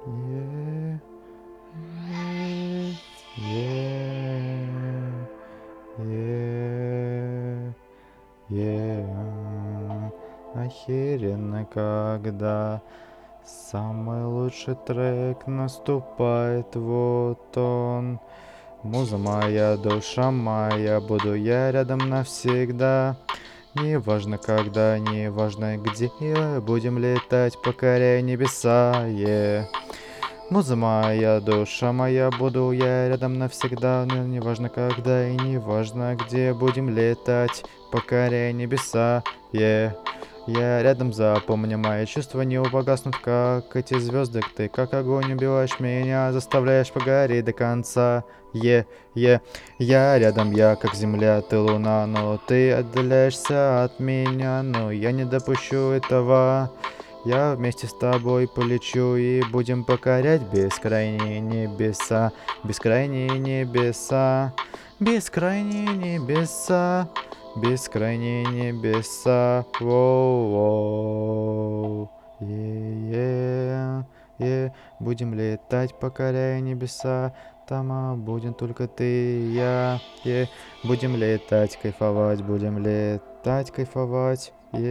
Е, е, Охеренно, когда самый лучший трек наступает, вот он. Муза моя, душа моя, буду я рядом навсегда. Неважно когда, неважно где, будем летать, покоряя небеса. Муза моя, душа моя, буду я рядом навсегда. Неважно когда и неважно где, будем летать, покоряя небеса. Я рядом, запомни, мои чувства не погаснут, как эти звезды. Ты как огонь убиваешь меня, заставляешь погореть до конца. Е, е, я рядом, я как земля, ты луна, но ты отдаляешься от меня, но я не допущу этого. Я вместе с тобой полечу и будем покорять бескрайние небеса, бескрайние небеса, бескрайние небеса. Бескрайние небеса, воу-воу. Будем летать, покоряя небеса. Там будем только ты и я. Будем летать, кайфовать, будем летать, кайфовать.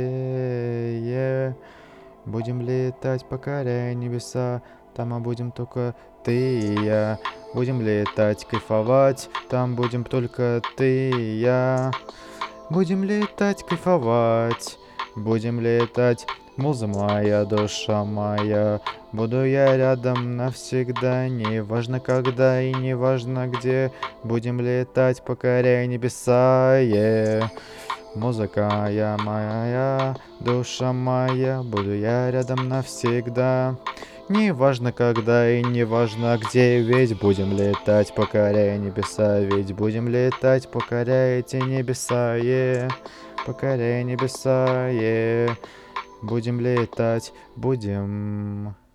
Будем летать, покоряя небеса. Там будем только ты и я. Будем летать, кайфовать. Там будем только ты и я. Будем летать, кайфовать, будем летать, муза моя, душа моя. Буду я рядом навсегда, неважно когда и неважно где. Будем летать, покоряя небеса, Музыка я моя, душа моя, буду я рядом навсегда. Неважно когда и неважно где, ведь будем летать, покоряя небеса, ведь будем летать, покоряя эти небеса, покоряя небеса, будем летать, будем